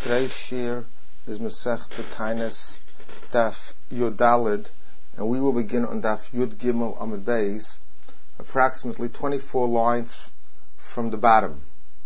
Today's shir is Masechta Taanis Daf Yud Daled, and we will begin on Daf Yud Gimel Amud Beis, approximately 24 lines from the bottom.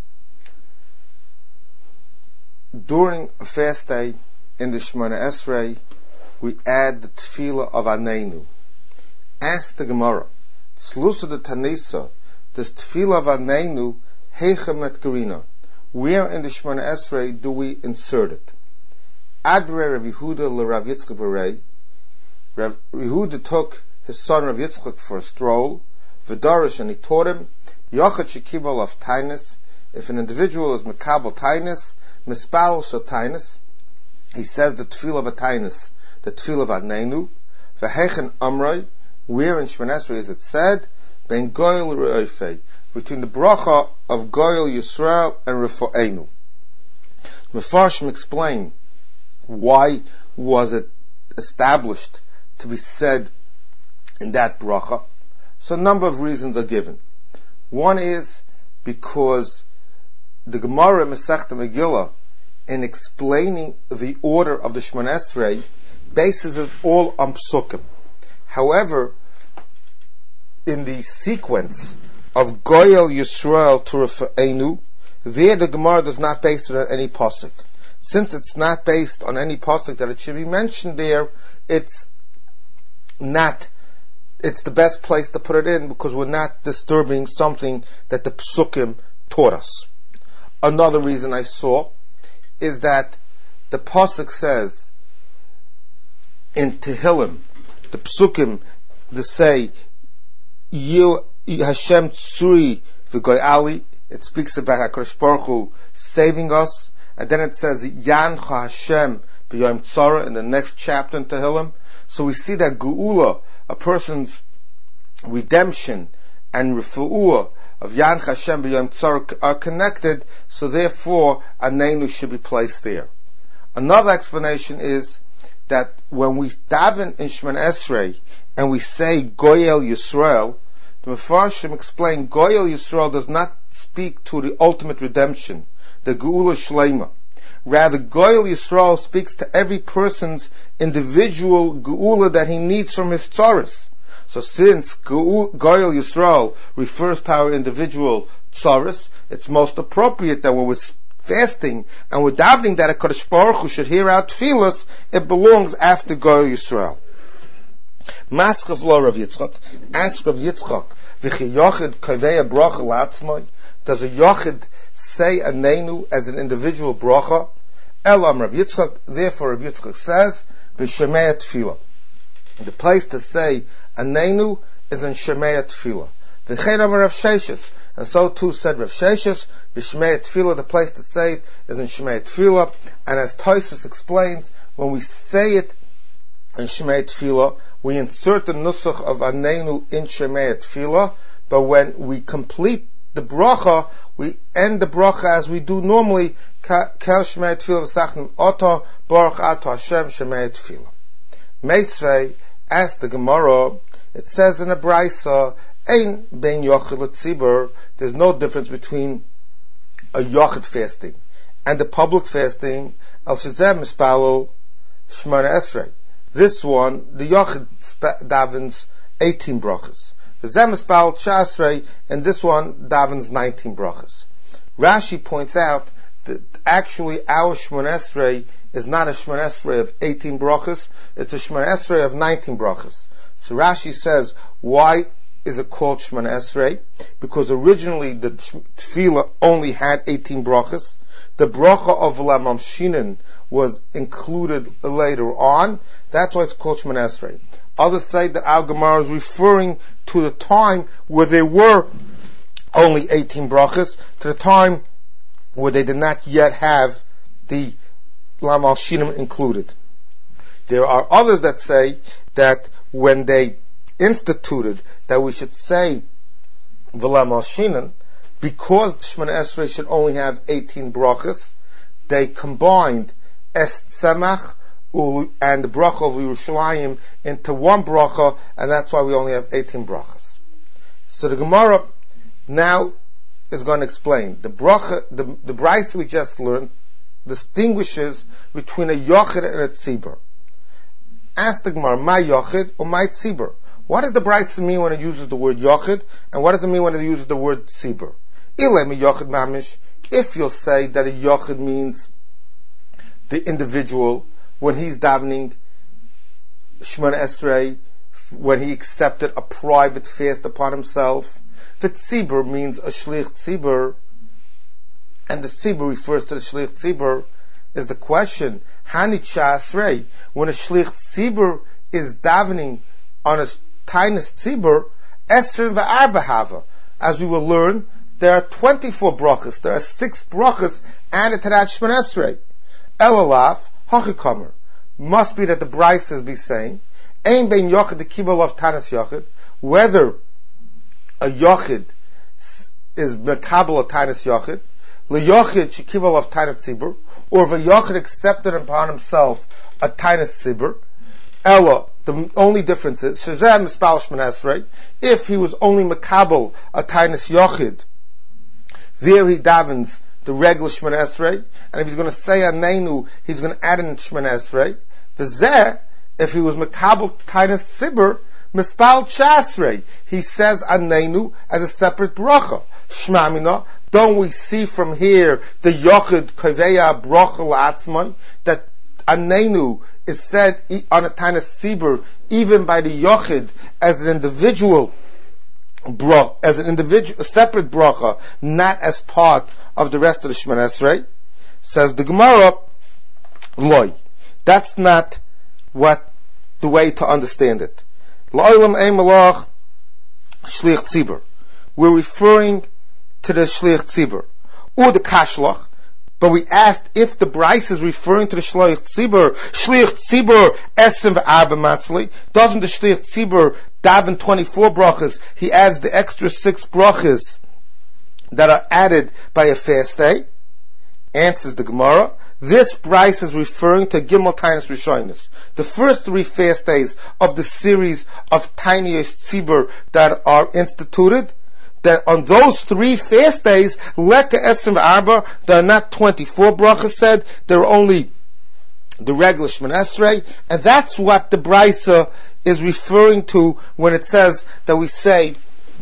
During a fast day in the Shemona Esrei, we add the Tefillah of Aneinu. Ask the Gemara, Tzlusa de Tanisa, this Tefillah of Aneinu, Heichem et Gerina. Where in the Shemona Esrei do we insert it? Adre Rav Yehuda le Rav Yitzchak Berei. Rav Yehuda took his son Rav Yitzchak for a stroll, V'darish, and he taught him, Yochad shekibal of Taanis, if an individual is Mekabel Taanis, Mispal shel Taanis, he says the Tefillah of a Taanis, the Tefillah of Aneinu, V'hechen Amrei, where in Shemona Esrei is it said, Ben Goyel Re'ofei, between the bracha of Goyel Yisrael and Refo'enu. Mefarshim explain why was it established to be said in that bracha. So a number of reasons are given. One is because the Gemara Masechta Megillah, in explaining the order of the Shemona Esrei, bases it all on psukim. However, in the sequence of Goyel Yisrael to Refo'enu, there the Gemara does not base it on any pasuk. Since it's not based on any pasuk that it should be mentioned there, it's the best place to put it in because we're not disturbing something that the psukim taught us. Another reason I saw is that the pasuk says in Tehillim, the psukim, they say, You Hashem Tzuri V'Goyali. It speaks about HaKadosh Baruch Hu saving us, and then it says Yancha Hashem B'Yom Tzara in the next chapter in Tehillim. So we see that Geula, a person's redemption, and Refu'ah of Yancha Hashem B'Yom Tzara are connected. So therefore, Aneinu should be placed there. Another explanation is that when we daven in Shemona Esrei and we say Goyel Yisrael, the Mefarshim explain Goyel Yisrael does not speak to the ultimate redemption, the Geula Shleima. Rather, Goyel Yisrael speaks to every person's individual Geula that he needs from his tzaris. So since Goyel Yisrael refers to our individual tzaris, it's most appropriate that when we're fasting and we're davening that HaKadosh Baruch Hu should hear our tefillas, it belongs after Goyel Yisrael. Maskav lo Rav Yitzchak, ask Rav Yitzchak, v'chi yochid kavei bracha la'atzmai, does a yochid say Aneinu as an individual bracha? Elam Rav Yitzchak, therefore Rav Yitzchak says, b'shemei tefillah. The place to say Aneinu is in Shemei tefillah. V'chein amar Rav Sheshes, and so too said Rav Sheshes, b'shemei tefillah, the place to say it is in Shemei tefillah, and as Tosfos explains, when we say it in Shemei tefillah, we insert the nusach of Aneinu in Shemei tefillah, but when we complete the bracha, we end the bracha as we do normally, Kel Shemei tefillah v'sachnim oto, Baruch ato Hashem Shemei tefillah. Meisvei, ask the Gemara, it says in a Braisa, Ein ben yochid l'tzibur, there's no difference between a yochid fasting and the public fasting, al shezeh mispalo Shemona Esrei. This one, the Yochid davens 18 brachas. The Zemispal Chasrei, and this one davens 19 brachas. Rashi points out that actually our Shemona Esrei is not a Shemona Esrei of 18 brachas, it's a Shemona Esrei of 19 brachas. So Rashi says, why is it called Shemona Esrei? Because originally the Tefillah only had 18 brachas. The bracha of Lamam Shinin was included later on. That's why it's called Shemona Esrei. Others say that our Gemara is referring to the time where there were only 18 brachas, to the time where they did not yet have the Lamam Shinin included. There are others that say that when they instituted that we should say Lamam Shinin, because Shemona Esrei should only have 18 brachas, they combined Es Tzemach and the bracha of Yerushalayim into one bracha, and that's why we only have 18 brachas. So the Gemara now is going to explain the bracha, the brayso we just learned distinguishes between a yochid and a tzibur. Ask the Gemara, my yochid or my tzibur? What does the Brisa mean when it uses the word yochid, and what does it mean when it uses the word tzibur? If you'll say that a yochid means the individual when he's davening Shemona Esrei, when he accepted a private fast upon himself, the tzibur means a shlich tzibur, and the tzibur refers to the shlich tzibur, is the question, Hanit Sha'asrei, when a shlich tzibur is davening on a tainis tzibur, Esrin v'arba hava. As we will learn, there are 24 brachas, there are 6 brachas added to that Shemona Esrei. Elalaf, hachikamer. Must be that the Brisa be saying, Ein bein yochid the kibul of tanis yochid, whether a yochid is mekabel of tanis yochid, leyochid shekibul of tanis tzibur, or if a yochid accepted upon himself a tanis tzibur, ella, the only difference is, shazam mispal Shemona Esrei, if he was only mekabel a tanis yochid, there he davens the regular Shemona Esrei, and if he's going to say Aneinu, he's going to add in Shemona Esrei. V'zeh, if he was Mekabel Tainus Tzibur, Mispal Chasrei, he says Aneinu as a separate bracha. Shmamina, don't we see from here the Yochid Kaveya Bracha La'atzmai, that Aneinu is said on a Tainus Tzibur, even by the Yochid as an individual, as an individual, a separate bracha, not as part of the rest of the Shemona Esrei. Says the Gemara, loy. That's not the way to understand it. La'olam ein malach shlich tzibur. We're referring to the shlich tzibur or the kashlach, but we asked if the Brisa is referring to the shlich tzibur esim v'arba matzli. Doesn't the shlich tzibur daven 24 brachas? He adds the extra 6 brachas that are added by a fast day. Answers the Gemara, this Brisa is referring to Gimel Tainus Rishonis, the first 3 fast days of the series of Tainus Tzibur that are instituted. That on those 3 fast days, Leka Esim Arba, there are not 24 brachas said, there are only the regular Shemona Esrei, and that's what the Brisa is referring to when it says that we say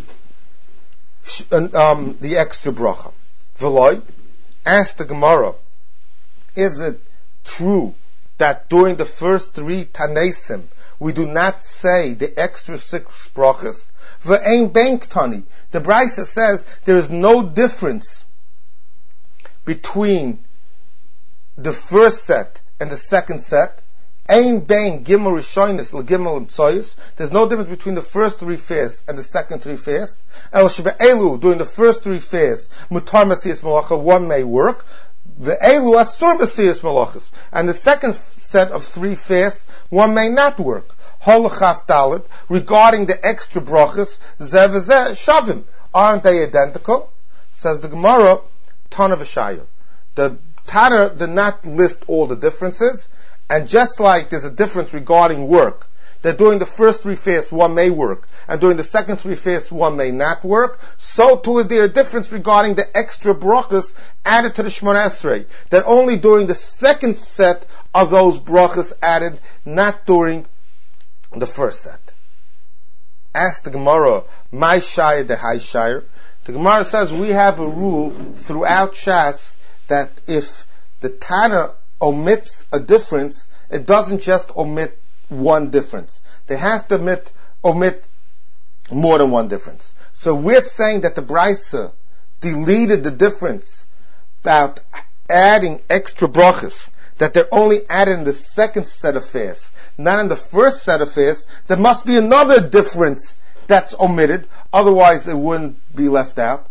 the extra bracha. V'loi, ask the Gemara, is it true that during the first 3 Tanesim we do not say the extra 6 brachas? V'ein ben ktani. The Brisa says there is no difference between the first set and the second set. Ein ben gimel rishonis l'gimel imtsoyus. There's no difference between the first 3 fasts and the second 3 fasts. El shebe'elu, during the first 3 fasts, mutar masiyas malacha, one may work. Ve'elu asur masiyas malachas. And the second set of 3 fasts, one may not work. Holachaf dalit, regarding the extra brachas, zeh v'zeh shavim. Aren't they identical? Says the Gemara, Tana v'shayah. The Tana did not list all the differences, and just like there's a difference regarding work, that during the first 3 fasts one may work, and during the second 3 fasts one may not work, so too is there a difference regarding the extra brachas added to the Shemona Esrei, that only during the second set of those brachas added, not during the first set. Ask the Gemara, my shayr the high shayr. The Gemara says we have a rule throughout Shas that if the Tana omits a difference, it doesn't just omit one difference. They have to omit more than one difference. So we're saying that the Brisa deleted the difference about adding extra brachas, that they're only added in the second set of fasts, not in the first set of fasts. There must be another difference that's omitted, otherwise it wouldn't be left out.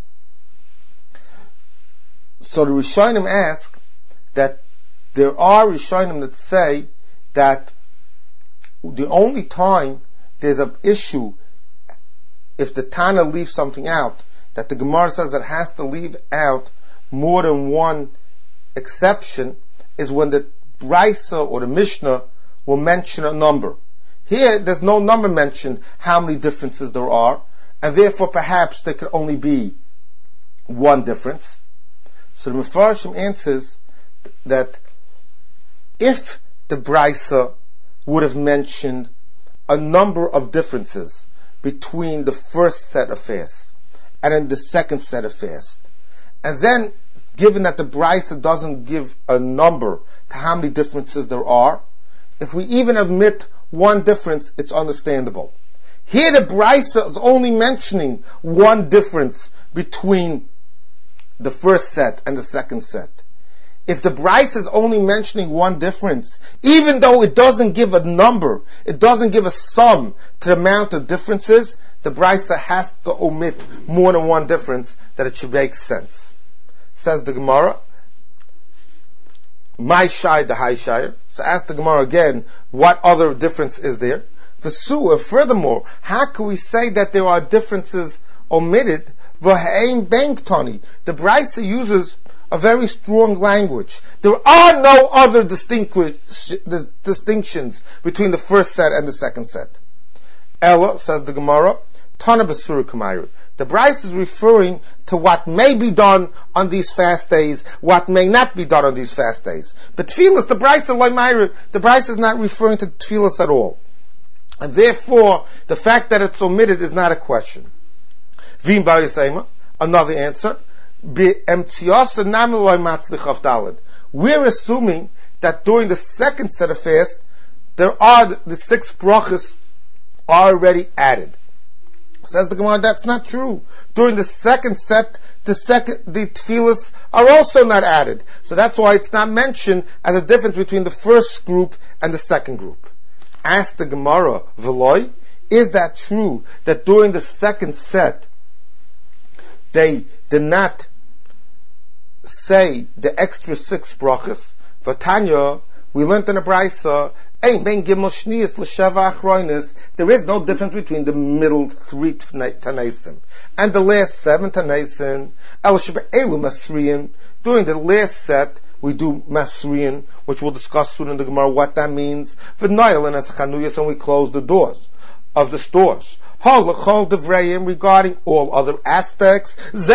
So the Rishonim ask that there are Rishonim that say that the only time there's an issue if the Tana leaves something out, that the Gemara says that has to leave out more than one exception, is when the Brisa or the Mishnah will mention a number. Here, there's no number mentioned how many differences there are, and therefore perhaps there could only be one difference. So the Mefarshim answers that if the Brisa would have mentioned a number of differences between the first set of fasts and in the second set of fasts, and then given that the Brisa doesn't give a number to how many differences there are, if we even admit one difference, it's understandable. Here the Brisa is only mentioning one difference between the first set and the second set. If the Brisa is only mentioning one difference, even though it doesn't give a number, it doesn't give a sum to the amount of differences, the Brisa has to omit more than one difference that it should make sense. Says the Gemara, my shai the high shire. So ask the Gemara again, what other difference is there? Furthermore, how can we say that there are differences omitted? The Brisa uses a very strong language. There are no other distinctions between the first set and the second set. Ella, says the Gemara, Tana Basura Kamayru. The Brisa is referring to what may be done on these fast days, what may not be done on these fast days. But Tfilas, the Brisa is not referring to Tfilas at all. And therefore, the fact that it's omitted is not a question. Vim Ba'yasema, another answer. We're assuming that during the second set of fast, the 6 brachas are already added. Says the Gemara, that's not true. During the second set, the tefillas are also not added. So that's why it's not mentioned as a difference between the first group and the second group. Ask the Gemara, Veloy, is that true that during the second set, they did not say the extra 6 brachas? Vatanya, we learned in the Brisa, there is no difference between the middle 3 Tanaisim and the last 7 Tanaisim. During the last set, we do Masriyan, which we'll discuss soon in the Gemara what that means. And we close the doors of the stores. Regarding all other aspects,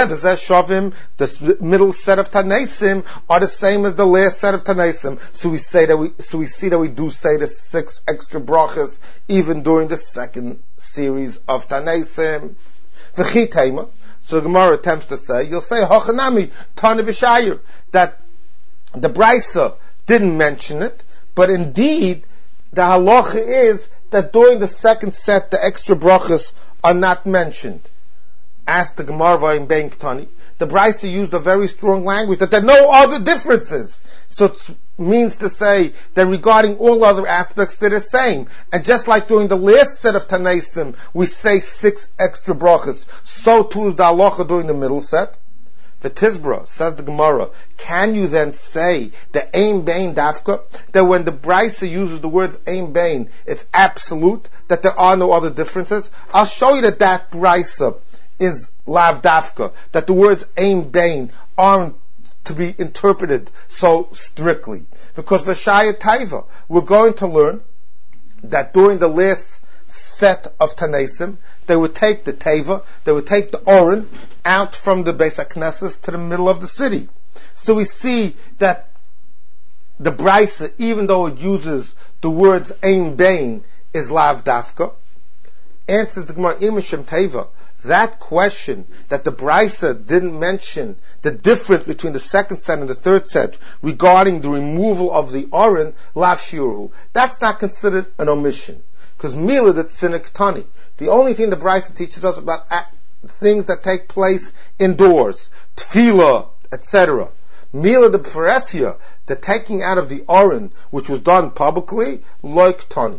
the middle set of Tanaisim are the same as the last set of Tanaisim. So we see that we do say the 6 extra brachas even during the second series of Tanaisim. So the Gemara attempts to say, you'll say Hochanami Tana V'Shayir, that the Brisa didn't mention it, but indeed the halacha is that during the second set the extra brachas are not mentioned. Ask the Gemara in Ben Ketani. The Brisa used a very strong language that there are no other differences. So it means to say that regarding all other aspects they're the same. And just like during the last set of Tanaisim we say 6 extra brachas, so too is the halacha during the middle set. The Tizbra, says the Gemara, can you then say the Ein Bain Dafka, that when the Brisa uses the words Ein Bain, it's absolute, that there are no other differences? I'll show you that Brisa is Lav Dafka, that the words Ein Bain aren't to be interpreted so strictly. Because Vashaya Taiva, we're going to learn that during the last set of Tanaisim, they would take the Teva, they would take the Oren out from the Beis HaKnesses to the middle of the city. So we see that the Brisa, even though it uses the words Ein Bain, is Lav Dafka. Answers the Gemara, Imishim Teva, that question that the Brisa didn't mention the difference between the second set and the third set regarding the removal of the Oren, Lav Shiruhu, that's not considered an omission. Because Mila the Tzinik, the only thing the Brisa teaches us about things that take place indoors, Tefillah, etc. Mila the Pharesia, the taking out of the Oren, which was done publicly, like Tani.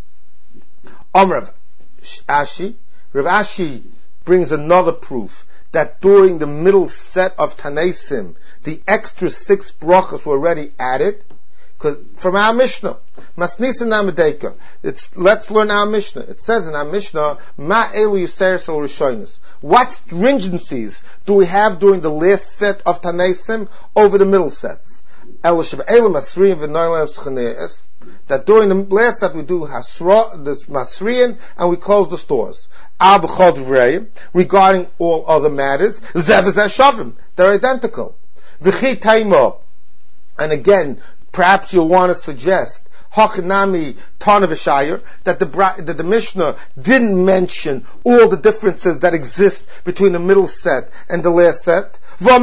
Rav Ashi brings another proof that during the middle set of Tanaisim, the extra 6 brachas were already added. From our Mishnah, Masnisa Namadeka, let's learn our Mishnah. It says in our Mishnah, Ma Elu Yuseris Ol Rishonis. What stringencies do we have during the last set of Tanaisim over the middle sets? That during the last set we do Hasra, the Masriyan, and we close the stores. Regarding all other matters, Zev Shavim, they're identical. V'chi Taima, And again, perhaps you'll want to suggest Hachanami Tarnavishayr, that the Mishnah didn't mention all the differences that exist between the middle set and the last set.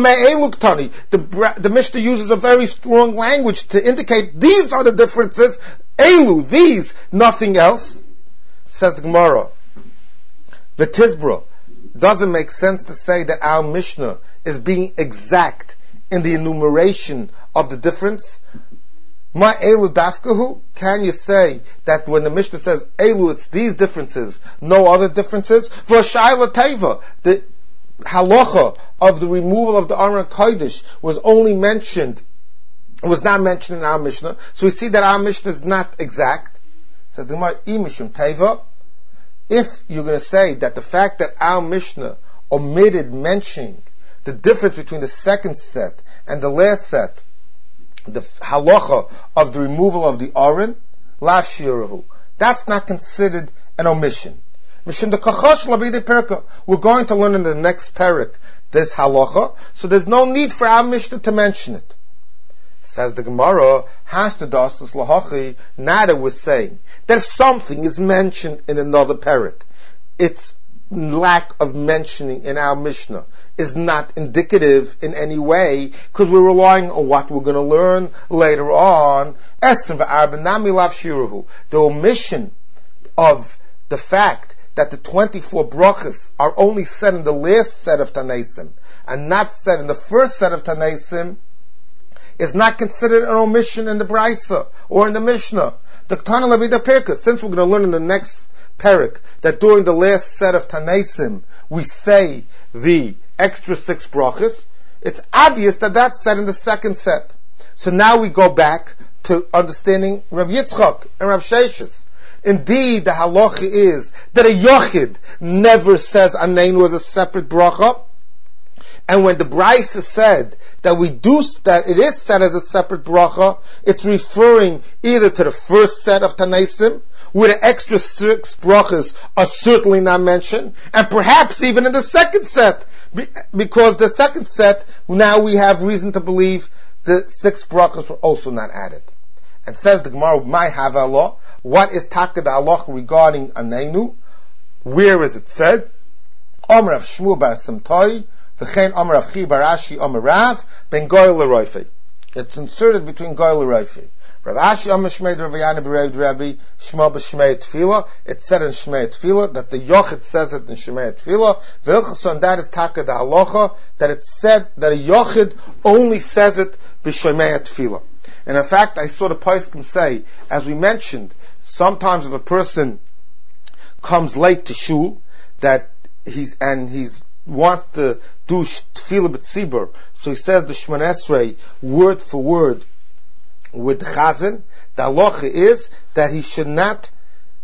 The Mishnah uses a very strong language to indicate these are the differences. Elu, these, nothing else. Says the Gemara, V'tizbra, doesn't make sense to say that our Mishnah is being exact in the enumeration of the difference. Ma elu dafkahu? Can you say that when the Mishnah says elu, it's these differences, no other differences? V'shayla teva, the halacha of the removal of the Aron Kodesh was not mentioned in our Mishnah. So we see that our Mishnah is not exact. Says the Gemara, imishum teva. If you're going to say that the fact that our Mishnah omitted mentioning the difference between the second set and the last set, the halacha of the removal of the Aron, lav shirahu, that's not considered an omission. We're going to learn in the next parak this halacha, so there's no need for our Mishnah to mention it. Says the Gemara, Hashtadas lahachi, Nada was saying that if something is mentioned in another parak, its lack of mentioning in our Mishnah is not indicative in any way, because we're relying on what we're going to learn later on. The omission of the fact that the 24 brachas are only said in the last set of Tanaisim and not said in the first set of Tanaisim is not considered an omission in the Braisa or in the Mishnah. The Ketana Levida Perka, since we're going to learn in the next parak that during the last set of Tanaisim we say the extra 6 brachas, it's obvious that that's said in the second set. So now we go back to understanding Rav Yitzchak and Rav Sheshes. Indeed, the halacha is that a yochid never says aneinu as a separate bracha, and when the Braisa said that it is said as a separate bracha, it's referring either to the first set of Tanaisim, where the extra 6 brachas are certainly not mentioned, and perhaps even in the second set, because the second set, now we have reason to believe the 6 brachas were also not added. And says the Gemara, my havala, what is taka the halacha regarding aneinu? Where is it said? Amar of Shmuel bar Simtai, v'chein Amar of Chi bar Ashi Amar Rav, ben Goyel l'Roifi. It's inserted between Goyel l'Roifi. Rav Ashi Amar Shmei Rav Yana b'Rav Rabbi Shmuel b'Shmei Tefillah. It's said in Shmei Tefillah that the Yochid says it in Shmei Tefillah. V'ilchason, that is taka the halacha, that it's said that a Yochid only says it b'Shmei Tefillah. And in fact, I saw the Poskim say, as we mentioned, sometimes if a person comes late to shul, that he's wants to do tefillah b'tzibur, so he says the Shemon Esrei word for word with the chazan. The halacha is that he should not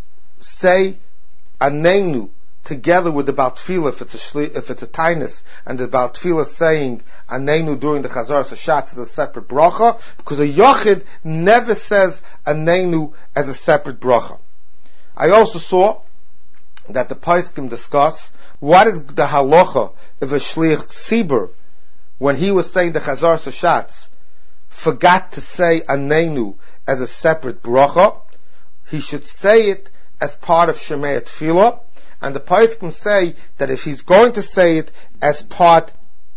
say aneinu together with the Baal Tefillah if it's a tainus, and the Baal Tefillah saying aneinu during the Chazar Sashatz is a separate bracha, because a yochid never says aneinu as a separate bracha. I also saw that the Poskim discuss what is the halacha if a shliach tzibur, when he was saying the Chazar Sashatz, forgot to say aneinu as a separate bracha. He should say it as part of Shemei Tefillah. And the Poskim say that if he's going to say it as part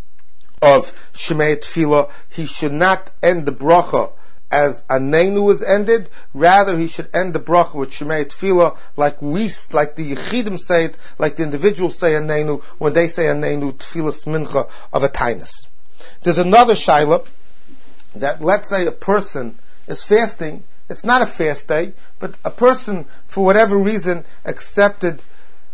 of Shemei Tefillah, he should not end the bracha as aneinu is ended. Rather, he should end the bracha with Shemei Tefillah, like the Yechidim say it, like the individuals say aneinu when they say aneinu Tefillah Mincha of a tainus. There's another shaila that, let's say a person is fasting. It's not a fast day, but a person, for whatever reason, accepted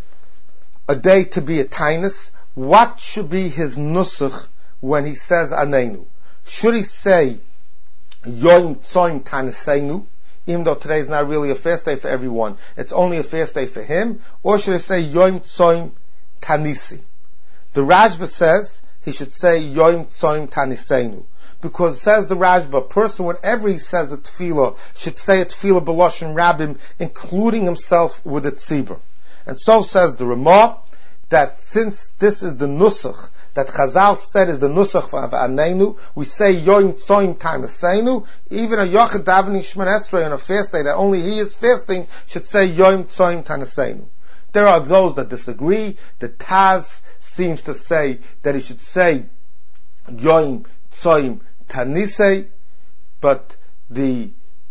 a day to be a tainus. What should be his nusach when he says aneinu? Should he say Yom Tzoim Taniseinu, even though today is not really a fast day for everyone, it's only a fast day for him? Or should he say Yom Tzoim Tanisi? The Rashba says he should say Yom Tzoim Taniseinu, because says the Rashba, a person, whenever he says a tefillah, should say a tefillah b'loshen rabim, including himself with a tzibur. And so says the Ramah, that since this is the nusach that Chazal said is the nusach of Anenu, we say Yom Tzoim Taneseinu. Even a Yochid davening Shemon Esrei on a fast day that only he is fasting should say Yom Tzoim Taneseinu. There are those that disagree. The Taz seems to say that he should say Yom Tzoim Tanisei, but the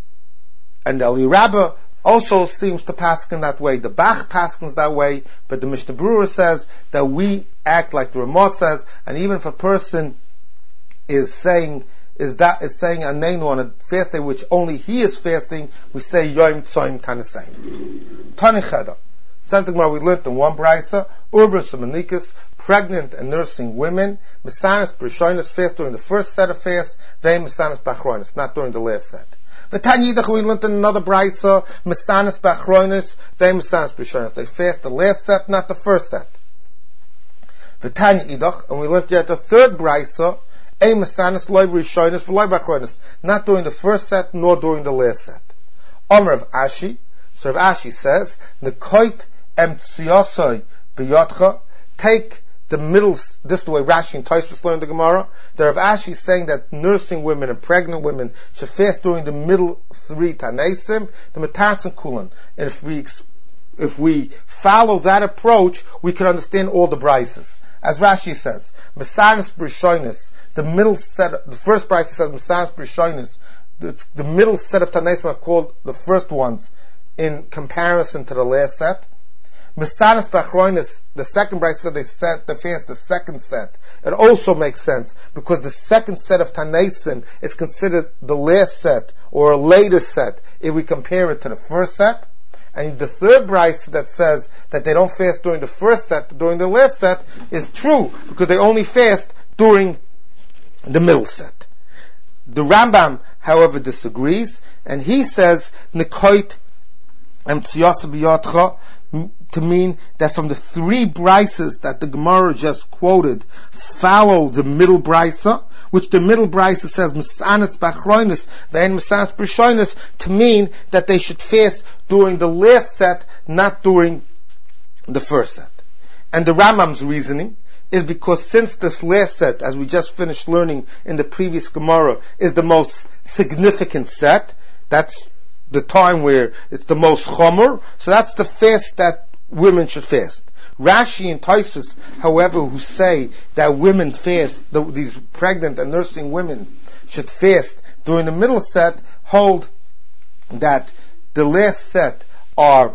Eli Rabbah also seems to paskin that way. The Bach paskins that way, but the Mishnah Berurah says that we act like the Ramah says, and even if a person is saying Anenu on a fast day which only he is fasting, we say Yom Tzoim Taneseinu. Tani Cheda. Says the Gemara, we learned in one brisa, Urbus and Manikas, pregnant and nursing women, Mesanis B'Rishonis fast during the first set of fast, they Mesanis B'Achronis, not during the last set. The Tanyidach, we learned in another brisa, Mesanis B'Achronis, they Mesanis B'Rishonis, they fast the last set, not the first set. The Tanyidach, and we learned yet the third brisa, A Mesanis Loi B'Rishonis, V'Loi B'Achronis, not during the first set, nor during the last set. Omer of Ashi, so Rav Ashi says, Nekoit Emtsiosoi B'Yotcha, take the middle, this is the way Rashi and Tosfos learned the Gemara. The Rav Ashi is saying that nursing women and pregnant women should fast during the middle three Tanesim, the Metatz and Kulan. And if we follow that approach, we can understand all the brises. As Rashi says, Mesanis B'Rishonis, the middle set, the first brise says Mesanis B'Rishonis, the middle set of Tanesim are called the first ones in comparison to the last set. Mesanis B'Achronis, the second brayta said they fast the second set. It also makes sense because the second set of Tanesim is considered the last set or a later set if we compare it to the first set. And the third brayta that says that they don't fast during the first set, during the last set, is true because they only fast during the middle set. The Rambam, however, disagrees, and he says Nekoit Emtsios B'Yotcha to mean that from the three brises that the Gemara just quoted follow the middle brisa, which the middle brisa says Mesanis B'Achronis Ve'en Mesanis B'Rishonis, to mean that they should fast during the last set, not during the first set. And the Rambam's reasoning is because since this last set, as we just finished learning in the previous Gemara, is the most significant set, that's the time where it's the most chomer, so that's the fast that women should fast. Rashi and Tosfos, however, who say that women fast, these pregnant and nursing women should fast during the middle set, hold that the last set are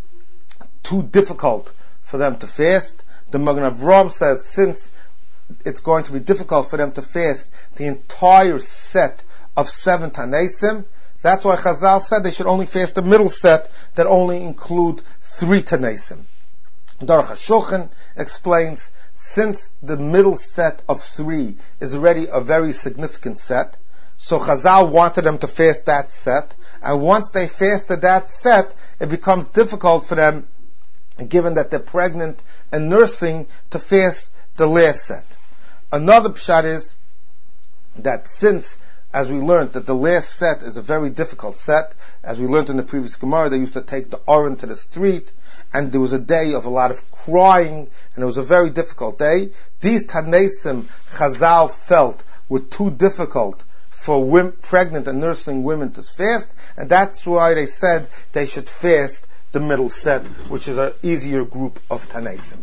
too difficult for them to fast. The Magen Avraham says since it's going to be difficult for them to fast the entire set of 7 Tanesim, that's why Chazal said they should only fast the middle set that only include 3 Tanesim. Daruch HaShulchan explains, since the middle set of 3 is already a very significant set, so Chazal wanted them to fast that set, and once they fasted that set, it becomes difficult for them, given that they're pregnant and nursing, to fast the last set. Another pshat is that since, as we learned, that the last set is a very difficult set. As we learned in the previous Gemara, they used to take the Aron to the street, and there was a day of a lot of crying, and it was a very difficult day. These Tanesim Chazal felt were too difficult for pregnant and nursing women to fast, and that's why they said they should fast the middle set, which is an easier group of Tanesim.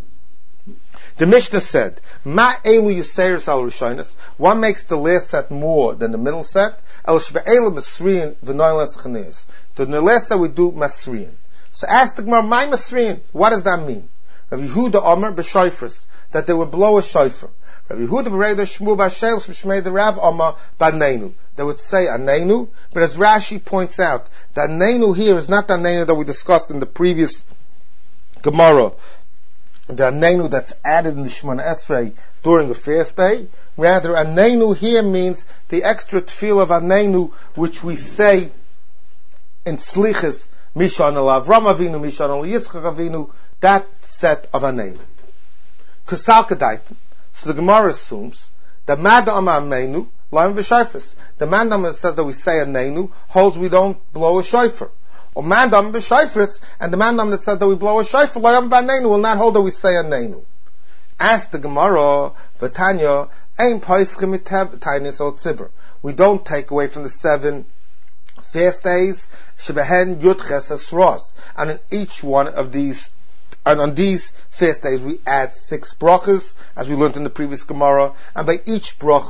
The Mishnah said, Ma elu yiseiros al rishonos. One makes the last set more than the middle set. El shbe'elu masriin v'noilas chaneus. The last set we do masriin. So ask the Gemara, my masriin, what does that mean? Rav Yehuda Omer b'shoifers, that they would blow a shofar. Rav Yehuda b'reida shmu b'ashelos b'shmei the Rav Omer b'neinu. They would say anenu, but as Rashi points out, the anenu here is not the anenu that we discussed in the previous Gemara, the anenu that's added in the Shemona Esrei during a fast day. Rather, anenu here means the extra tefillah of anenu, which we say in Slichas, Mishan al Avram Avinu, Mishan al Yitzchak Avinu, that set of anenu. Kusal Kedaitim. So the Gemara assumes that Mad Amar Amenu, Laim V'Shofes. The Mandam that says that we say anenu holds we don't blow a shofar. Or mandam b'shayfris, and the mandam that says that we blow a shayfer, loyam b'aneinu, will not hold that we say aneinu. Ask the Gemara, V'tanya, ein paischim mitev tainis ol tzibur. We don't take away from the 7 fast days, shebehen yudches esros. And in each one of these, and on these fast days we add 6 brachas, as we learned in the previous Gemara, and by each bracha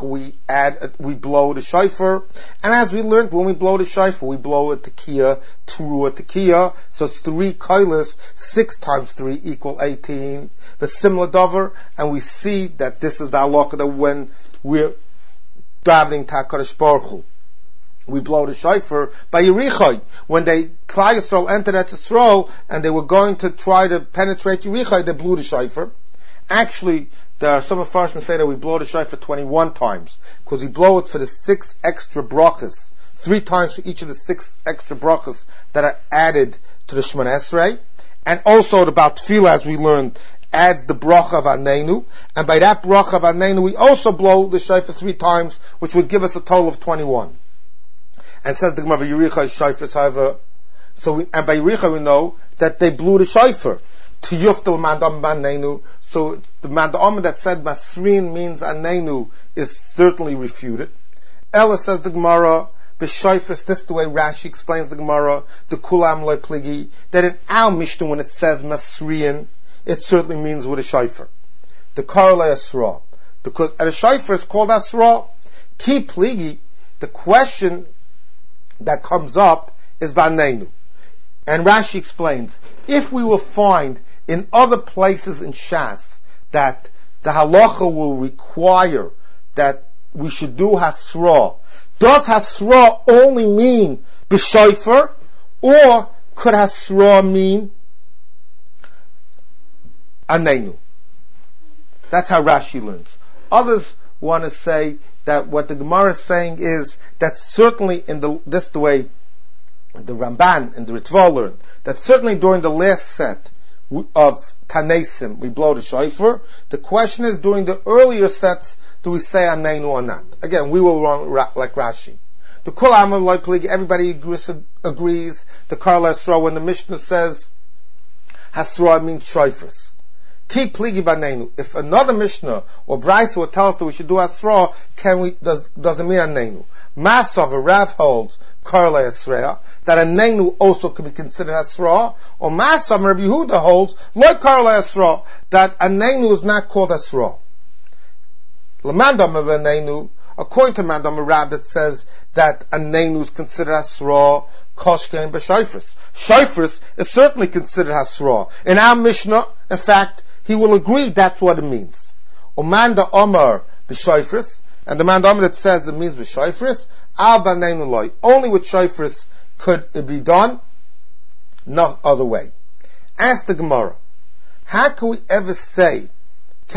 we blow the shofar, and as we learned, when we blow the shofar, we blow a tekiah, teruah tekiah, so it's 3 koilas, 6 times 3 equal 18, the similar dover, and we see that this is the halakha that when we're davening HaKadosh Baruch Hu, we blow the shofar by Yerichai. When Klal Yisrael entered Yisrael and they were going to try to penetrate Yerichai, they blew the shofar. Actually, there are some Mepharshim say that we blow the shofar 21 times, because we blow it for the 6 extra brachas, 3 times for each of the 6 extra brachas that are added to the Shemona Esrei, and also the Baal Tefillah, as we learned, adds the bracha of Aneinu, and by that bracha of Aneinu we also blow the shofar 3 times, which would give us a total of 21. And says the Gemara, Yerichai shofar, however, and by Yerichai we know that they blew the shofar to Yuftal Mandam Aneinu. So the Mandam that said Masrin means Aneinu is certainly refuted. Ella says the Gemara, B'shofar, this is the way Rashi explains the Gemara, the Kulam Lo Pligi, that in our Mishnah when it says Masrian, it certainly means with a shofar. The Karla Asra, because a shofar is called Asra. Ki Pligi, the question that comes up is B'aneinu. And Rashi explains, if we will find in other places in Shas that the halacha will require that we should do Hasra, does Hasra only mean B'shofar, or could Hasra mean Aneinu? That's how Rashi learns. Others want to say that what the Gemara is saying is that certainly the way the Ramban and the Ritva learned, that certainly during the last set of Tanesim we blow the shofar. The question is, during the earlier sets, do we say Aneinu or not? Again, we will run like Rashi. The Kol Amal Lo Pligi, everybody agrees. The Karla Hasra, when the Mishnah says Hasra means shofars. Ki pligi b'aneinu. If another Mishnah or Brisa will tell us that we should do Asra, does it mean Aneinu? Masav, Rav holds Karla Asra, that Aneinu also can be considered Asra, or Masav, Rabbi Yehuda holds like Karla Asra, that Aneinu is not called Asra. L'mandam of Aneinu, according to Mandam Rav, that says that Aneinu is considered Asra, Koshkein b'Shofris. Shofris is certainly considered Hasra. In our Mishnah, in fact, he will agree that's what it means. Umanda Omar b'Shofris, and the Manda Omar that says it means b'Shofris, Al B'aneinu Loi. Only with Shofris could it be done, no other way. Ask the Gemara, how can we ever say that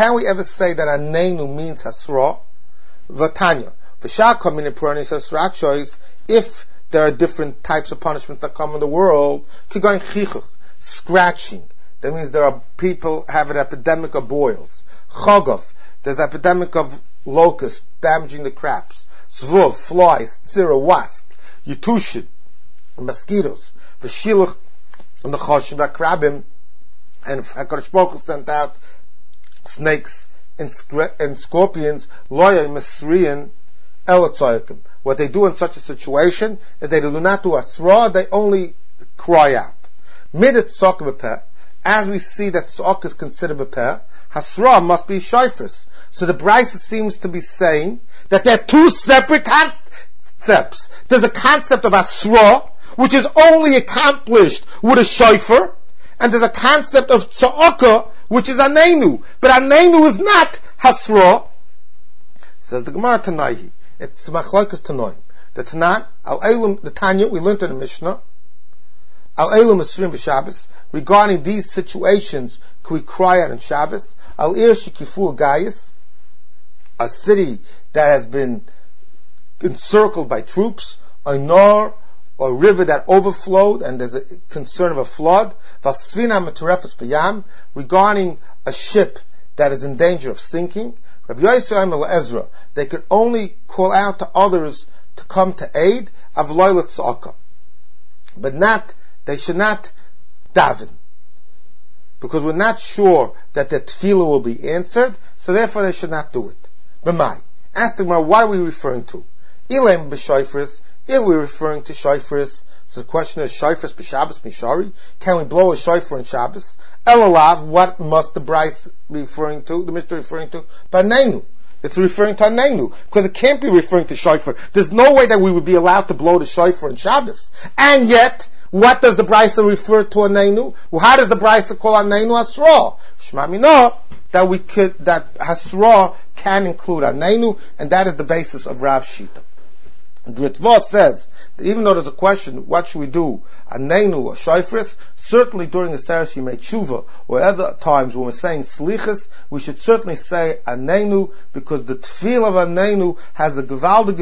Aneinu means Hasra? V'tanya. V'shakam min Puranis Hasra shows if there are different types of punishments that come in the world. Kigoin chichuch, scratching. That means there are people have an epidemic of boils. Chogov, there's an epidemic of locusts damaging the crops. Zvuv, flies, tzira, wasp, yutushin, mosquitoes. V'shilach, and the choshim v'akrabim, and HaKadosh Baruch Hu sent out snakes and scorpions, loya misriyan elotzoyakim. What they do in such a situation is they do not do asra, they only cry out. Midat tzok b'peh, as we see that tzok is considered b'peh, hasra must be shofris. So the Brisa seems to be saying that there are 2 separate concepts. There's a concept of asra, which is only accomplished with a shofar, and there's a concept of tzaka, which is aneinu. But aneinu is not hasra. Says the Gemara Tanaihi. It's machlokes tanoim. The Tanan, the Tanya, we learned in the Mishnah, al elum esrim b'Shabbos. Regarding these situations, can we cry out on Shabbos? Al ir shekifu gayis, a city that has been encircled by troops, a nor, or a river that overflowed, and there's a concern of a flood. Vasvina meturefes b'yam, regarding a ship that is in danger of sinking. Rabbi Yosef el Ezra, they could only call out to others to come to aid, avloy l'tzaka, but not they should not daven. Because we're not sure that the tefillah will be answered, so therefore they should not do it. B'mai. Ask the Gemara, what are we referring to? Ilem b'shayfris, if we're referring to shayfris, so the question is, shayfris b'Shabbos mishari? Can we blow a shayfar on Shabbos? Elalav, what must the Bryce be referring to, the Mishnah referring to? B'neinu. It's referring to Neinu, because it can't be referring to shayfar. There's no way that we would be allowed to blow the shayfar on Shabbos. And yet, what does the Brisa refer to a Neinu? Well, how does the Brisa call a Neinu Hasra? Shema Mino, that Hasra can include a Neinu, and that is the basis of Rav Shita. Ritva says that even though there's a question, what should we do? A Neinu or Shayfris? Certainly during the Seresh Yimei Tshuva, or other times when we're saying Slichas, we should certainly say a Neinu, because the Tefillah of a Neinu has a gewaldige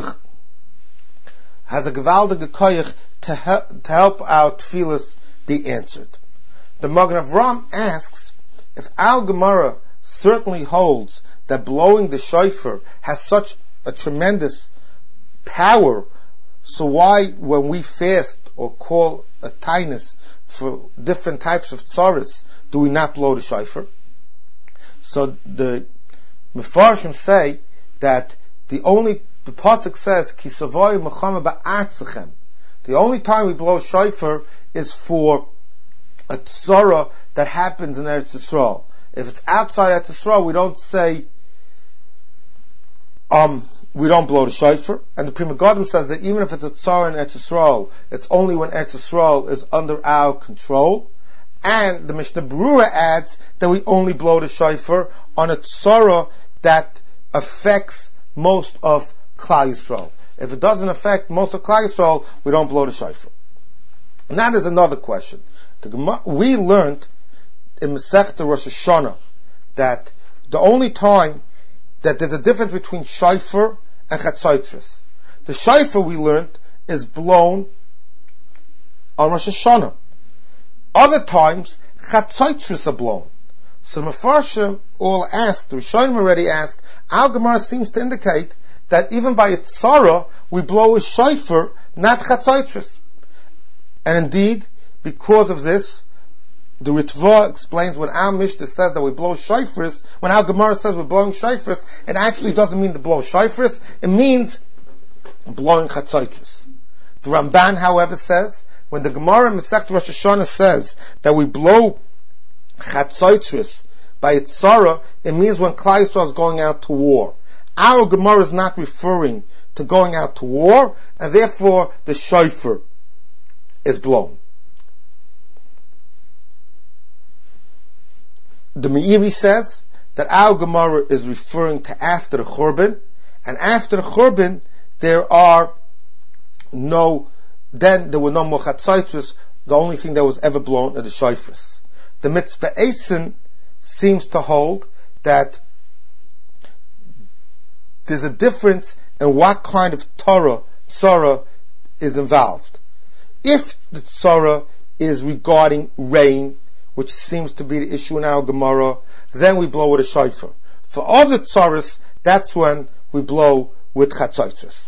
koyach, to help our tefillahs be answered. The Magen Avram asks, if our Gemara certainly holds that blowing the shofar has such a tremendous power, so why, when we fast or call a tainus for different types of tzaras, do we not blow the shofar? So the Mefarshim say that the pasuk says, Ki savoy mechama ba'artzachem. The only time we blow shofar is for a tzara that happens in Eretz Yisrael. If it's outside Eretz Yisrael, we don't say, we don't blow the shofar. And the Pri Megadim says that even if it's a tzara in Eretz Yisrael, it's only when Eretz Yisrael is under our control. And the Mishnah Berurah adds that we only blow the shofar on a tzara that affects most of Klal Yisrael. If it doesn't affect most of Klal Yisrael, we don't blow the shofar. And that is another question. We learned in Masechta Rosh Hashanah that the only time that there's a difference between shofar and chatzaitzris. The shofar, we learned, is blown on Rosh Hashanah. Other times, chatzaitzris are blown. So the Mefarshim all asked, the Rishonim already asked, our Gemara seems to indicate that even by a tzara, we blow a shofar, not chatzaitzris. And indeed, because of this, the Ritva explains when our Mishnah says that we blow shofars, when our Gemara says we're blowing shofars, it actually doesn't mean to blow shofars, it means blowing chatzaitzris. The Ramban, however, says, when the Gemara in Masechta Rosh Hashanah says that we blow chatzaitzris by a tzara, it means when Klal Yisrael is going out to war. Our Gemara is not referring to going out to war, and therefore the shofar is blown. The Meiri says that our Gemara is referring to after the Churban, and after the Churban there were no more chatzaitzris. The only thing that was ever blown are the shofars. The Mitzvah Eisen seems to hold that there's a difference in what kind of tzara is involved. If the tzara is regarding rain, which seems to be the issue in our Gemara, then we blow with a shofar. For other tzaras, that's when we blow with chatzaitzris.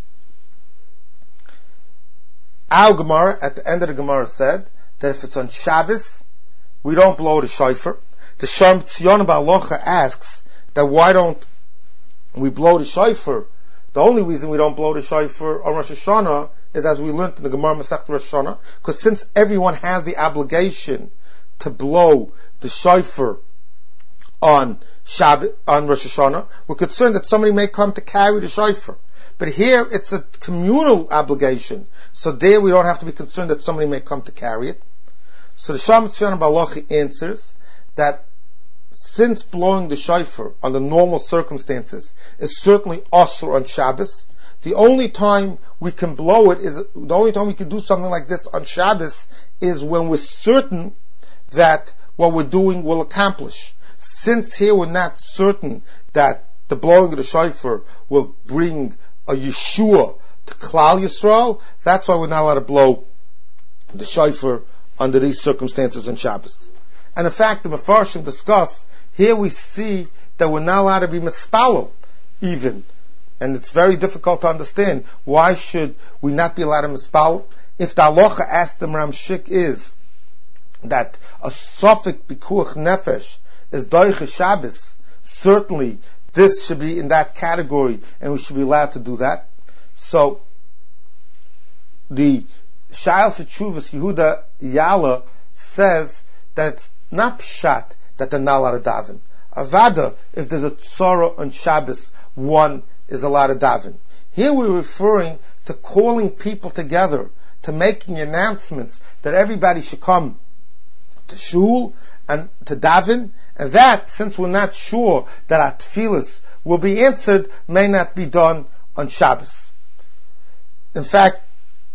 Our Gemara, at the end of the Gemara, said that if it's on Shabbos, we don't blow the shofar. The Shem Tzion Ba'alocha asks that why don't we blow the shofar? The only reason we don't blow the shofar on Rosh Hashanah is, as we learned in the Gemara Masechta Rosh Hashanah, because since everyone has the obligation to blow the shofar on Shabbat, on Rosh Hashanah, we're concerned that somebody may come to carry the shofar. But here it's a communal obligation, so there we don't have to be concerned that somebody may come to carry it. So the Shem Tzion Ba'alocha answers that since blowing the shofar under normal circumstances is certainly asur on Shabbos, the only time we can blow it is, the only time we can do something like this on Shabbos is when we're certain that what we're doing will accomplish. Since here we're not certain that the blowing of the shofar will bring a Yeshua to Klal Yisrael, that's why we're not allowed to blow the shofar under these circumstances on Shabbos. And in fact, the Mefarshim discuss, here we see that we're not allowed to be mispalel even. And it's very difficult to understand. Why should we not be allowed to mispalel? If the halacha asked the Ramshik is that a sofik bikuach nefesh is doiche Shabbos, certainly this should be in that category, and we should be allowed to do that. So the Shail Shechuvas Yehuda Yala says that it's not pshat that they're not allowed to daven. Avada, if there's a tzara on Shabbos, one is allowed to daven. Here we're referring to calling people together, to making announcements that everybody should come to shul and to daven, and that, since we're not sure that our tefillas will be answered, may not be done on Shabbos. In fact,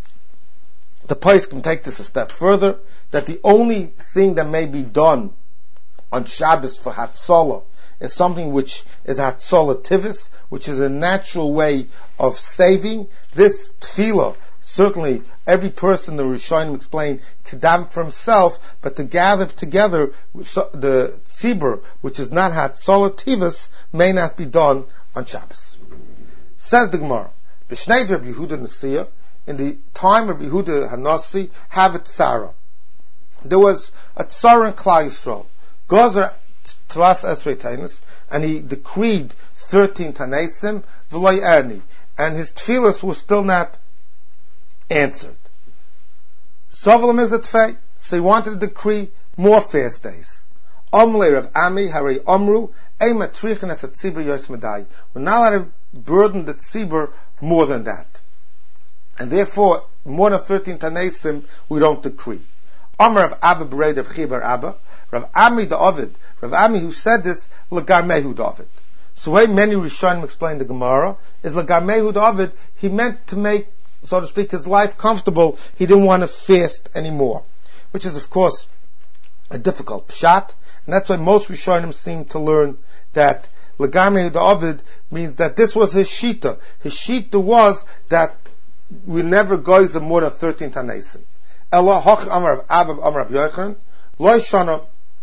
the Pais can take this a step further, that the only thing that may be done on Shabbos for Hatzalah is something which is Hatzalah Tivis, which is a natural way of saving. This tefillah, certainly every person, the Rishonim explained, kedam for himself, but to gather together the tzibur, which is not Hatzalah Tivis, may not be done on Shabbos. Says the Gemara, B'shnei Reb Yehuda Nasiya, in the time of Yehuda Hanasi, have a tzara. There was a tzara in Klal Yisrael. Gozer Tlas Esrei Tainis, and he decreed 13 Tanesim, v'lo ani, and his tefillas were still not answered. Sovelim is a tfei, so he wanted to decree more fast days. Omle Rav Ami Harei Omru Eima Trichen Es Tzibur Yos Medai. We're not allowed to burden the tzibur more than that, and therefore more than 13 Tanesim we don't decree. Omer of Abba Bered of Chibar Abba, Rav Ami the Ovid, Rav Ami who said this, Lagarmehu David. So the way many Rishonim explain the Gemara is Lagarmehu David, he meant to make, so to speak, his life comfortable. He didn't want to fast anymore, which is of course a difficult pshat, and that's why most Rishonim seem to learn that Lagarmehu David means that this was his shita. His shita was that we never goes more than 13 Tanesim. Ella hoch amar of Abba amar of Yochanan, loy shana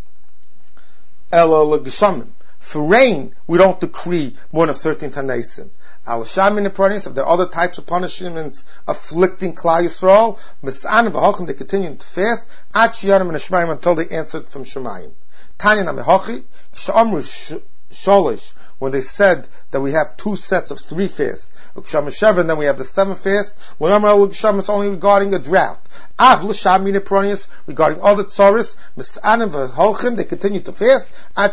ella legishamim. For rain, we don't decree more than 13 Tanesim. Al shamin nepronis, if there are other types of punishments afflicting Klal Yisrael, misan v'hochim, they continue to fast, ad shiyanim and Shemaim, until they answered from Shemaim. Tanya namehochi, k'shamru sholish, when they said that we have 2 sets of 3 fasts, and then we have the 7th fast, it's only regarding a drought. Regarding all the tzaris, they continue to fast.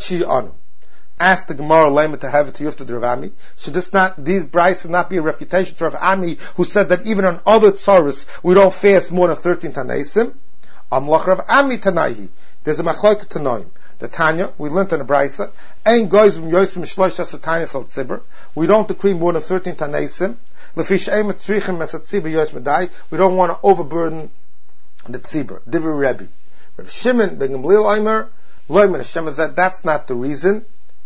Asked the Gemara Lema to have it to Yufta Rav Ami. Should these brises not be a refutation to Rav Ami, who said that even on other tzaris we don't fast more than 13 Tanesim? Amlach Rav Ami Tanaihi. There's a machlokes Tanoim. The Tanya, we learned in the Brisa, Ein goes from Yosim Shloisha Sutanis al Tzibur. We don't decree more than 13 Tanesim. Lefish Eimet Tzrichim Mesat Tzibur Yos Medai. We don't want to overburden the Tzibur. Divrei Rebbe. Reb Shimon ben Gamliel Omer, Loimen Hashem said that's not the reason.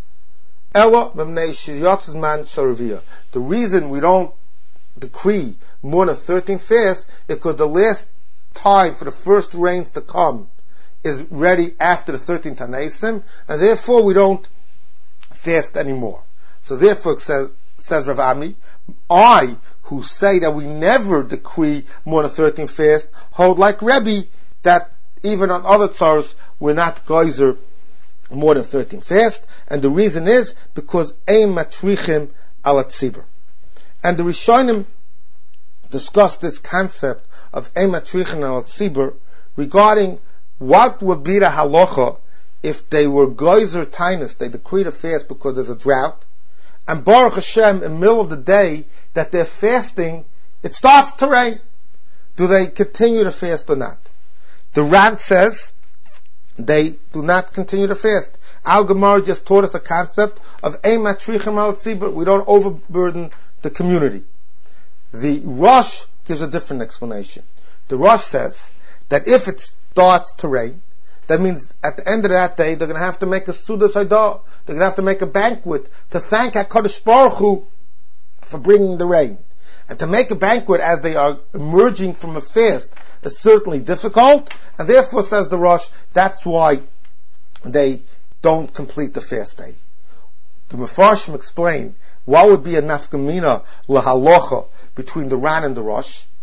Ella Memnei Shiyotz Man Sharavia. The reason we don't decree more than 13 fasts is because the last time for the first rains to come is ready after the 13 Tanesim, and therefore we don't fast anymore. So therefore, it says Rav Ami, I, who say that we never decree more than 13 fast, hold like Rebbe, that even on other tzaros, we're not geyser more than 13 fast, and the reason is because ein matrichim ala tzibur. And the Rishonim discussed this concept of ein matrichim ala tzibur regarding what would be the halacha if they were geyser tainus, they decreed a fast because there's a drought, and Baruch Hashem, in the middle of the day that they're fasting, it starts to rain. Do they continue to fast or not? The Ran says they do not continue to fast. Al Gemara just taught us a concept of ein matrichim al tzibur. We don't overburden the community. The Rosh gives a different explanation. The Rosh says that if it starts to rain, that means at the end of that day they're going to have to make a Suda Saidah. They're going to have to make a banquet to thank HaKadosh Baruch Hu for bringing the rain. And to make a banquet as they are emerging from a fast is certainly difficult, and therefore, says the Rosh, that's why they don't complete the fast day. The Mefarshim explain what would be a nafkamina lahalocha between the Ran and the Rosh.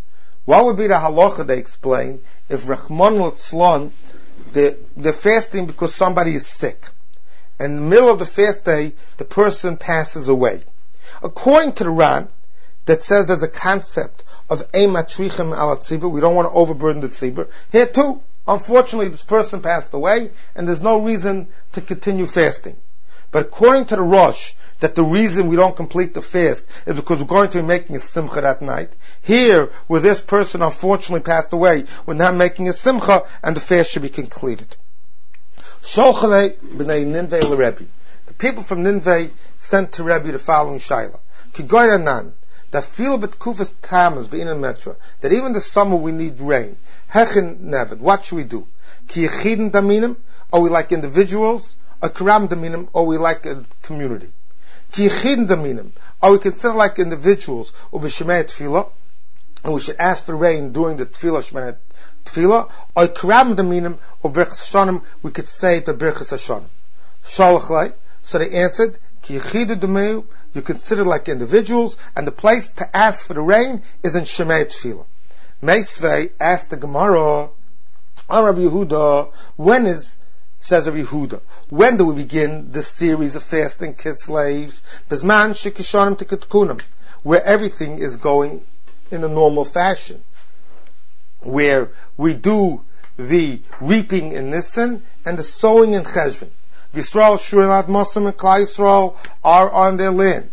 What would be the halacha, they explain, if Rachmana litzlan, they're fasting because somebody is sick. In the middle of the fast day, the person passes away. According to the Ran, that says there's a concept of ein matrichim al tzibur, we don't want to overburden the tzibur. Here too, unfortunately, this person passed away, and there's no reason to continue fasting. But according to the Rosh, that the reason we don't complete the fast is because we're going to be making a simcha that night. Here, where this person unfortunately passed away, we're not making a simcha, and the fast should be completed. Sholchalei b'nei Ninveh l'Rebbe. The people from Ninveh sent to Rebbe the following shaila. Kigoy Ranan, that feel b'tkufas tamas b'inam metra, that even in the summer we need rain. Hechin nevad, what should we do? Ki yechidin daminim, are we like individuals? Or karam daminim, or we like a community? Ki yechidin daminim, are we considered like individuals? Or b'shemei tefillah, and we should ask for rain during the tefillah, shemei tefillah, or karam daminim, or birchas hashanim, we could say the birchas hashanim. Shalachlei, so they answered, Ki yechidu daminim, you consider like individuals, and the place to ask for the rain is in Shemei Tefillah. Meisvei asked the Gemara, Rabbi Yehuda, says Rabbi Yehuda, when do we begin this series of fasting, Kislev, Bezman Shekishanim Tikutkunim, where everything is going in a normal fashion, where we do the reaping in Nisan and the sowing in Cheshvan. Yisrael, Shurinat, Mosim, and Klal Yisrael are on their land.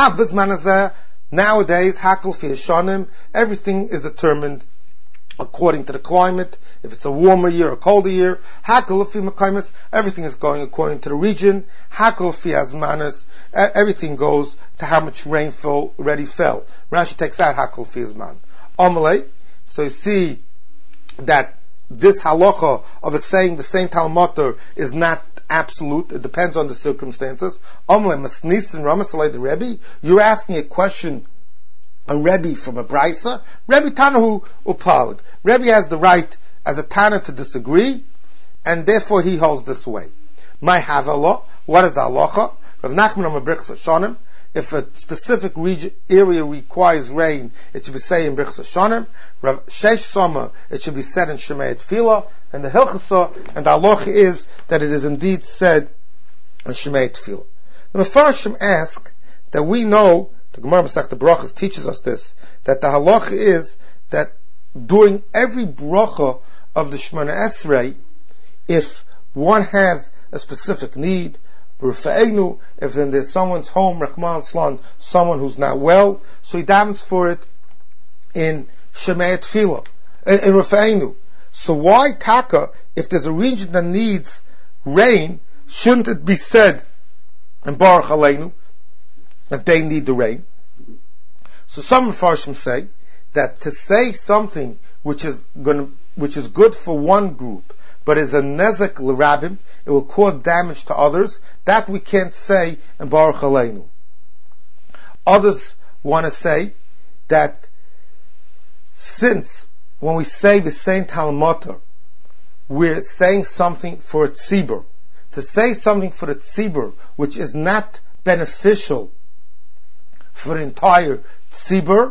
Nowadays, Hakal fi Hashanim, everything is determined according to the climate. If it's a warmer year or colder year, Hakal fi Makaimis, everything is going according to the region. Hakal fi Azmanas, everything goes to how much rainfall already fell. Rashi takes out Hakal fi Azman. Amalei, so you see that this halacha of it saying the same Talmud is not absolute. It depends on the circumstances. You're asking a question, a Rebbe from a Brisa. Rebbe Tanahu Upalig. Rebbe has the right as a Tana to disagree, and therefore he holds this way. My Havala, what is the halacha? Rav Nachman on Birchas Hashanim. If a specific area requires rain, it should be said in Birchas Hashanim. Rav Sheish Soma, it should be said in Shemei Tefillah. And the Hilchasa and the halacha is that it is indeed said in Shemei Tefillah. The Mefarshim ask that we know, the Gemara Masechta Brachos teaches us this, that the halacha is that during every bracha of the Shemona Esrei, if one has a specific need, if then there's someone's home, Rachmana litzlan, someone who's not well, so he davens for it in Shemei Tefillah, in Rafa'enu. So why taka, if there's a region that needs rain, shouldn't it be said in Baruch Aleinu that they need the rain? So some Mefarshim say that to say something which is good for one group, but is a nezek l'rabim, it will cause damage to others, that we can't say in Baruch Aleinu. Others want to say that since when we say the Saint Talmud, we're saying something for a tzibur. To say something for the tzibur, which is not beneficial for the entire tzibur,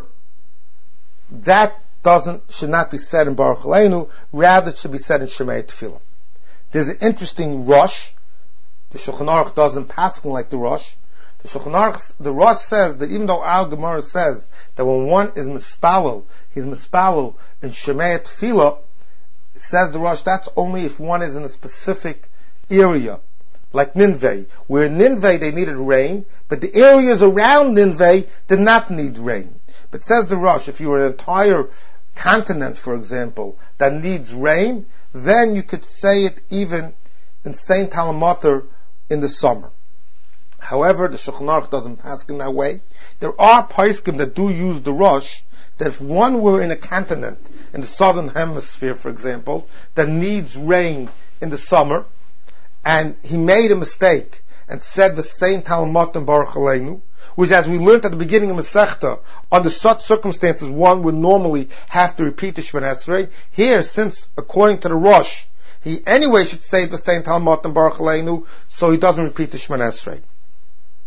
that should not be said in Baruch Aleinu, rather it should be said in Shemei Tefillah. There's an interesting Rosh. The Shulchan Aruch doesn't paskin like the Rosh. The Shulchan Aruch, the Rosh says that even though our Gemara says that when one is mispalel, he's mispalel in Shemei Tefillah, says the Rosh, that's only if one is in a specific area, like Ninveh, where in Ninveh they needed rain, but the areas around Ninveh did not need rain. But says the Rosh, if you were an entire continent, for example, that needs rain, then you could say it even in Saint Talmud in the summer. However, the Shulchan Aruch doesn't pass in that way. There are poskim that do use the Rosh, that if one were in a continent, in the southern hemisphere, for example, that needs rain in the summer, and he made a mistake and said the same Talmud in Baruch Aleinu, which, as we learned at the beginning of Masechta, under such circumstances one would normally have to repeat the Shemona Esrei. Here, since according to the Rosh, he anyway should say the same Talmud in Baruch Aleinu, so he doesn't repeat the Shemona Esrei.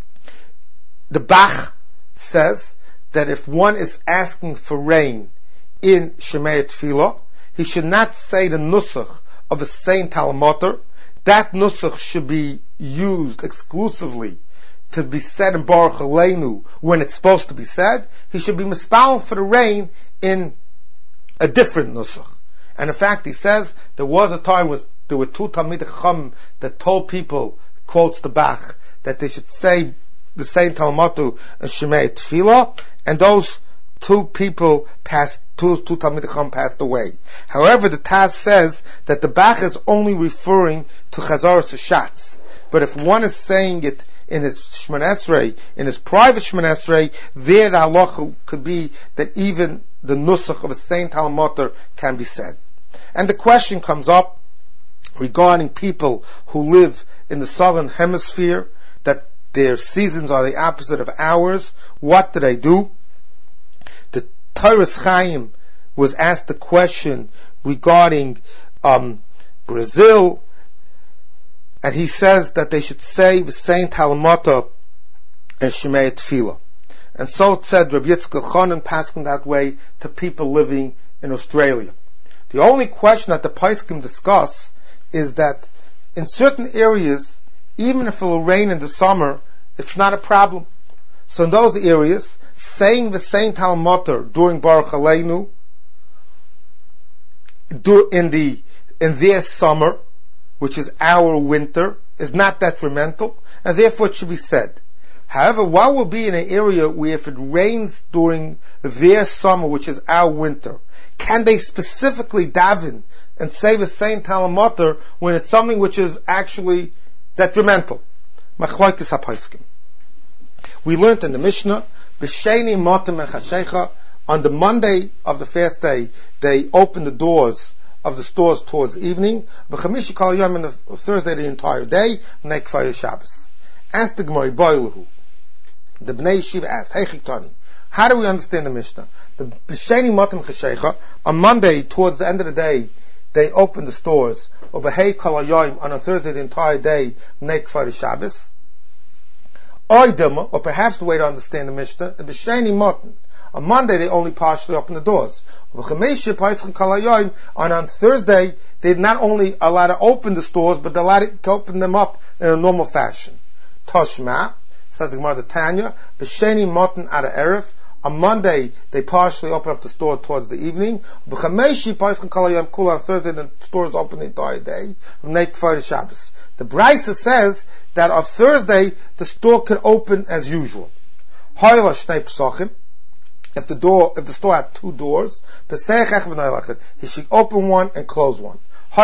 The Bach says that if one is asking for rain in Shemei Tefillah. He should not say the nusach of a saint Talmuter. That nusach should be used exclusively to be said in Baruch Aleinu when it's supposed to be said. He should be mispal for the rain in a different nusach. And in fact, he says there was a time when there were two Talmidei Chacham that told people, quotes the Bach, that they should say the same Talmutu and Shemei Tefillah, and those two people two Talmidei Chacham passed away. However, the Taz says that the Bach is only referring to Chazaras Shatz. But if one is saying it in his Shemon Esrei, in his private Shemon Esrei, there the halacha could be that even the nusach of a saint Talmuter can be said. And the question comes up regarding people who live in the southern hemisphere, that their seasons are the opposite of ours. What do they do? The Torah's Chaim was asked the question regarding Brazil, and he says that they should say the Saint Talmuter and Shemei Tefillah. And so it said Rabbi Yitzchak Elchanan passing that way to people living in Australia. The only question that the Poskim discuss is that in certain areas, even if it will rain in the summer, it's not a problem. So in those areas, saying the Saint Talmuter during Baruch Aleinu in their summer, which is our winter, is not detrimental, and therefore it should be said. However, what will be in an area where if it rains during their summer, which is our winter, can they specifically daven and say the Saint Talmuter when it's something which is actually detrimental? Machlokes haposkim. We learned in the Mishnah, B'sheni motem and chashecha, on the Monday of the fast day, they open the doors of the stores towards evening. B'chamishi kol yom, on the Thursday the entire day, B'nei Kfar Shabbos. Asked the Gemara, Boilahu. The Bnei Yeshiva asked, Hey Chiktani, how do we understand the Mishnah? B'sheni motem chashecha, on Monday towards the end of the day, they open the stores. Or b'hei kol yom, on a Thursday the entire day, B'nei Kfar Shabbos. Or perhaps the way to understand the Mishnah, the B'sheni motem. On Monday, they only partially open the doors. And on Thursday, they're not only allowed to open the stores, but they're allowed to open them up in a normal fashion. Toshma, says the Gemara, the Tanya, B'sheni moten ada erev. On Monday, they partially open up the store towards the evening. On Thursday, the store is open the entire day. The Brisa says that on Thursday, the store can open as usual. If the store had two doors, he should open one and close one.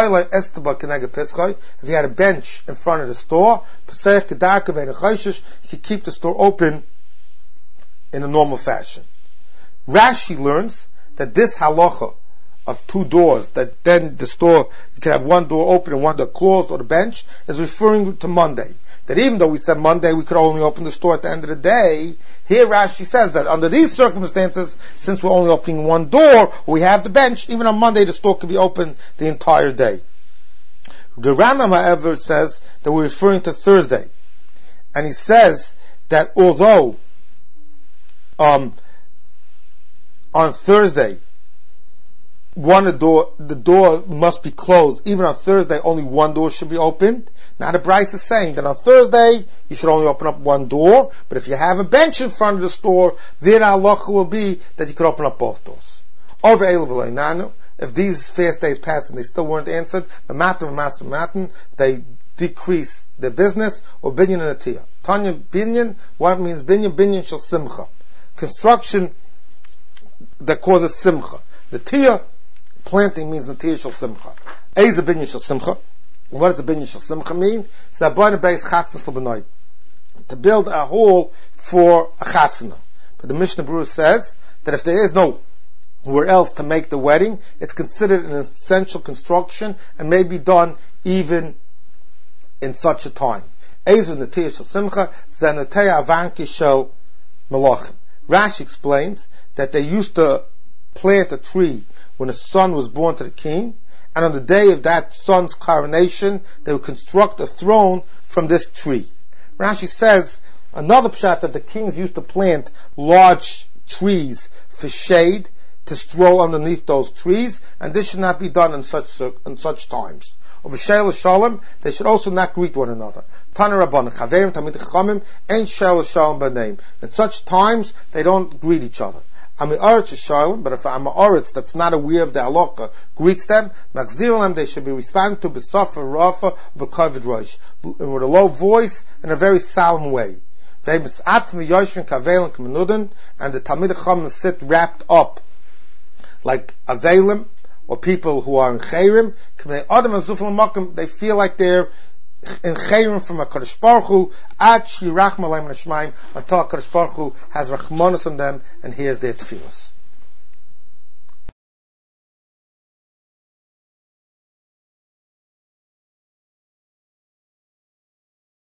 If he had a bench in front of the store, he could keep the store open in a normal fashion. Rashi learns that this halacha of two doors, that then the store, you can have one door open and one door closed, or the bench, is referring to Monday. That even though we said Monday we could only open the store at the end of the day, here Rashi says that under these circumstances, since we're only opening one door, we have the bench, even on Monday the store can be open the entire day. The Rambam, however, says that we're referring to Thursday. And he says that although on Thursday the door must be closed, even on Thursday only one door should be opened. Now the Bryce is saying that on Thursday you should only open up one door, but if you have a bench in front of the store, then halacha will be that you could open up both doors. Over Eilu v'lo Nanu, if these fast days pass and they still weren't answered, they decrease their business, or binyan and atiyah. Tanya binyan, what means binyan? Binyan shel simcha. Construction that causes simcha. The tiyah, planting, means natiyah shel simcha. Eiz a binyan shel simcha. What does the binyan shel simcha mean? It's a b'nai beis chasnas l'b'nai, to build a hall for a chasana. But the Mishnah Berurah says that if there is nowhere else to make the wedding, it's considered an essential construction and may be done even in such a time. Eizu natiyah shel simcha zanotei avanki shel malachim. Rashi explains that they used to plant a tree when a son was born to the king, and on the day of that son's coronation, they would construct a throne from this tree. Rashi says another pshat that the kings used to plant large trees for shade, to stroll underneath those trees, and this should not be done in such times. Of Shel Shalom, they should also not greet one another. Tana Rabban, Chaverim, Tamid Chachamim, ain't Shel Shalom by name. In such times, they don't greet each other. Ami'aretz Shalom, but if Ami'aretz that's not aware of the halakha greets them, Machzirim, they should be responded to B'Safa, Rafa, B'Kavod Rosh, with a low voice and a very solemn way. And the Talmid Chachamim sit wrapped up like Avelim, or people who are in Chayrim. They feel like they're in Chayrim from a Kadosh Baruch Hu, until a Kadosh Baruch Hu has Rachmanos on them and hears their tefillos.